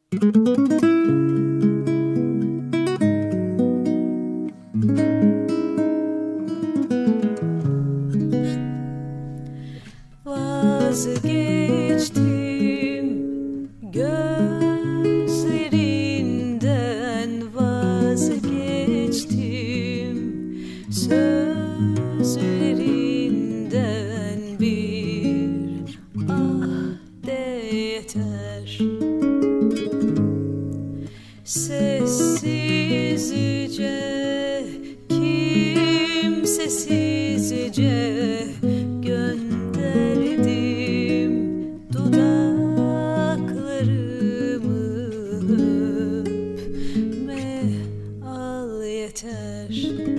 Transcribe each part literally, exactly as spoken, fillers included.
Vazgeçtim gözlerinden, vazgeçtim sözlerinden, bir ah de yeter. Sessizce, kimsesizce gönderdim dudaklarımı, öpme al yeter.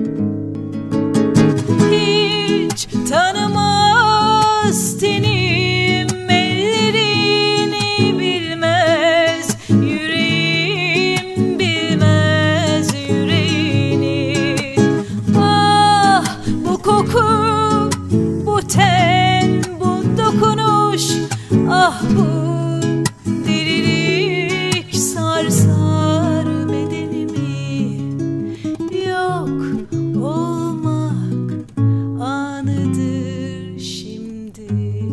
Hiç tanımaz tenim ellerini, bilmez yüreğim, bilmez yüreğini. Ah bu koku, bu ten, bu dokunuş, ah bu delilik sarsar bedenimi. Yok olmak anıdır şimdi.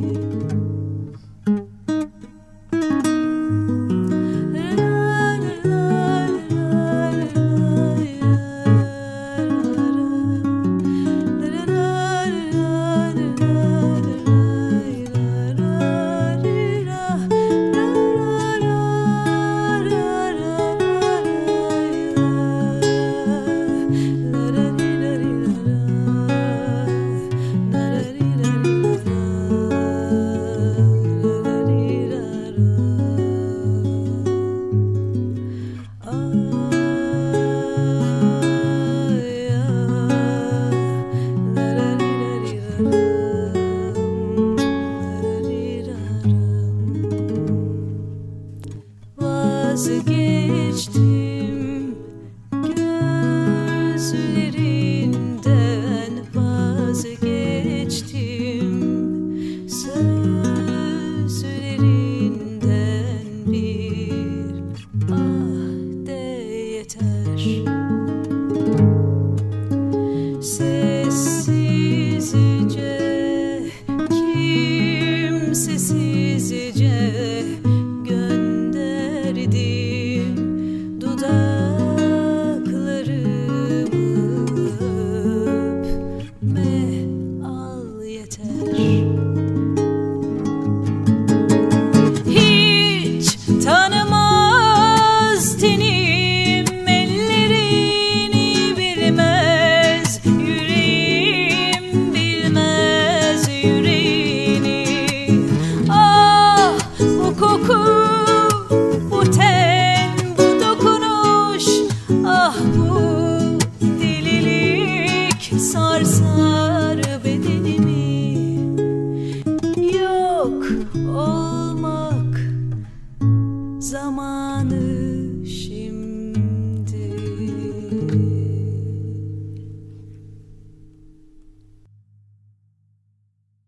Vazgeçtim gözlerinden, vazgeçtim sözlerinden, bir ah de yeter. Sessizce, kimsesizce gönderdim dudaklarımı, öpme al yeter. Hiç tanımaz tenim ellerini, bilmez yüreğim, bilmez yüreğini. Ah bu koku, bu ten, bu dokunuş, ah bu delilik sarsar bedenimi. Yok olmak zamanı.